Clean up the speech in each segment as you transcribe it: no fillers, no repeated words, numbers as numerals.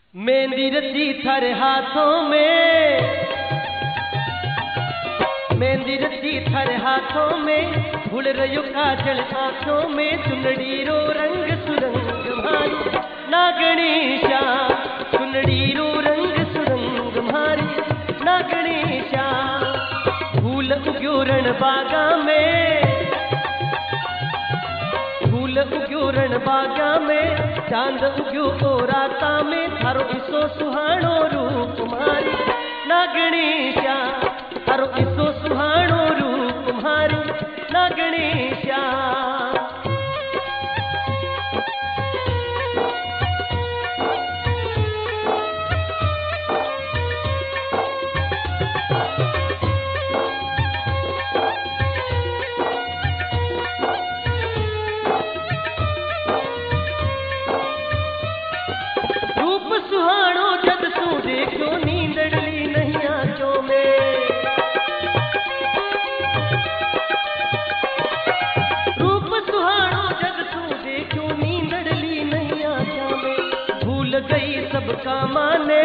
मेहंदी रची थारे हाथों में, मेहंदी रची थारे हाथों में, भूल रही काजल आंखों में, चुनड़ी रो रंग सुरंग भारी नागणी श्याम, चुनड़ी रो रंग सुरंग भारी नागणी श्याम। फूल उग्यो रण बागा में, फूल उग्यो रण बागा में, चांद उग्यो ओ राता में, थारो इसो सुहाणो रूप मारी नागणी श्याम, थारो इसो सुहाणो रूप मारी नागणी श्याम। सुहाणो जद सू देखो नींदड़ली नहीं आंखों में, रूप सुहाणो जद सू देखो नींदड़ली नहीं आंखों में। भूल गई सबका माने,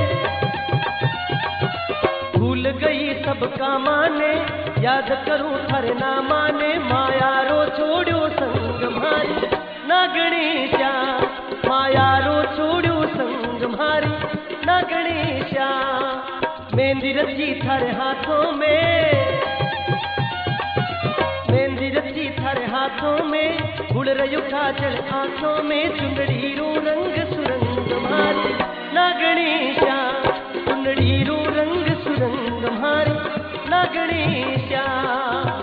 भूल गई सबका माने, याद करूं थारे ना माने, माया रो छोड़ो संग भारी नागणी श्याम, माया रो छोड़ो संग भारी नागणी श्याम। मेहंदी रची थारे हाथों में, मेहंदी रची थारे हाथों में, भूल रही काजल आंखों में, चुनड़ी रो रंग सुरंग भारी नागणी श्याम, चुनड़ी रो रंग सुरंग भारी नागणी श्याम।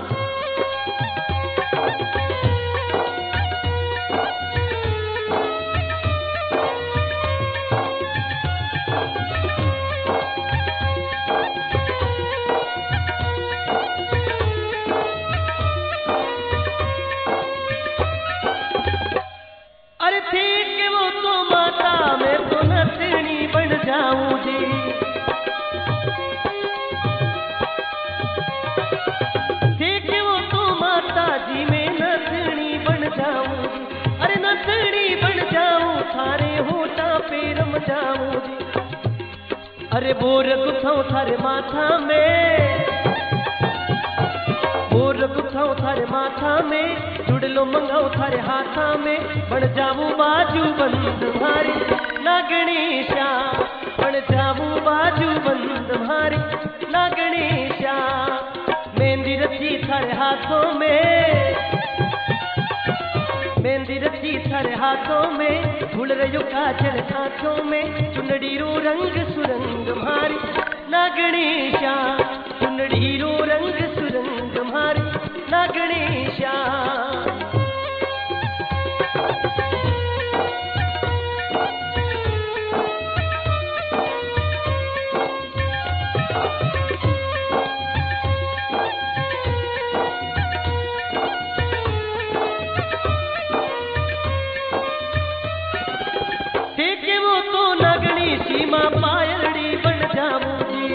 अरे ठीक है वो तो माता, मैं तो नथनी बन जाऊं जी, ठीक है वो तो माता जी, मैं नथनी बन जाऊं जी, अरे नथनी बन जाऊं, थारे होठा पे रम जाऊं जी। अरे बोर गुथाऊं थारे माथा में, बोर गुथाऊं थारे माथा में, जुड़लो मंगाऊं थारे हाथा में, बन जाऊं बाजू बंद भारी नागणी श्याम, बन जाऊं बाजू बंद भारी नागणी श्याम। मेहंदी रची थारे हाथों में, मेहंदी रची थारे हाथों में, भूल रही काजल आंखों में, चुनड़ी रो रंग सुरंग भारी नागणी श्याम, चुनड़ी रो रंग सुरंग भारी नागणी श्याम। ठीक है वो तो नागणी सीमा पायलड़ी बन जाऊं जी,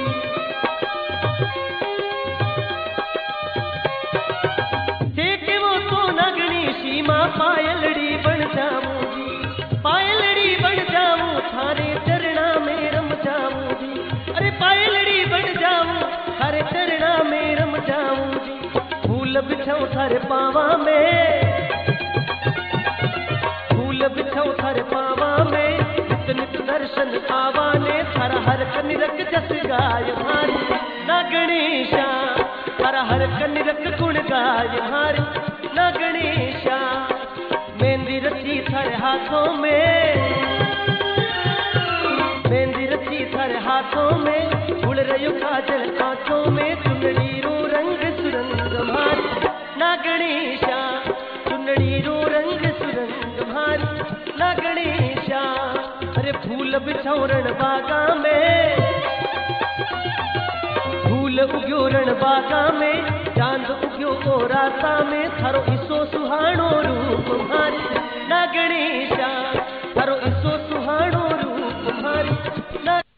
ठीक है वो तो नागणी सीमा पायलड़ी बन जाऊं जी, पायलड़ी बन जाऊं, थारे चरणा में रम जाऊं जी, अरे पायलड़ी बन जाऊं, थारे चरणा में रम जाऊं जी। फूल बिछाऊं थारे पावा में, फूल बिछाऊं थारे पावा में, नित नित दर्शन आवाने, थारा हर कनिरक जस गाय भारी नागणी श्याम, थारा हर कनिरक गुण गाय भारी नागणी श्याम। मेहंदी रची थारे हाथों में, मेहंदी रची थारे हाथों में, भूल रही काजल आंखों में, चुनड़ी रो रंग सुरंग भारी नागणी श्याम, चुनड़ी रो रंग सुरंग भारी नागणी श्याम। अरे फूल बिछाऊं रण बागा में, फूल उग्यो रण बागा में, चांद उग्यो ओ राता में, थारो इसो सुहाणो रूप भारी नागणी श्याम, थारो इसो सुहाणो रूप भारी।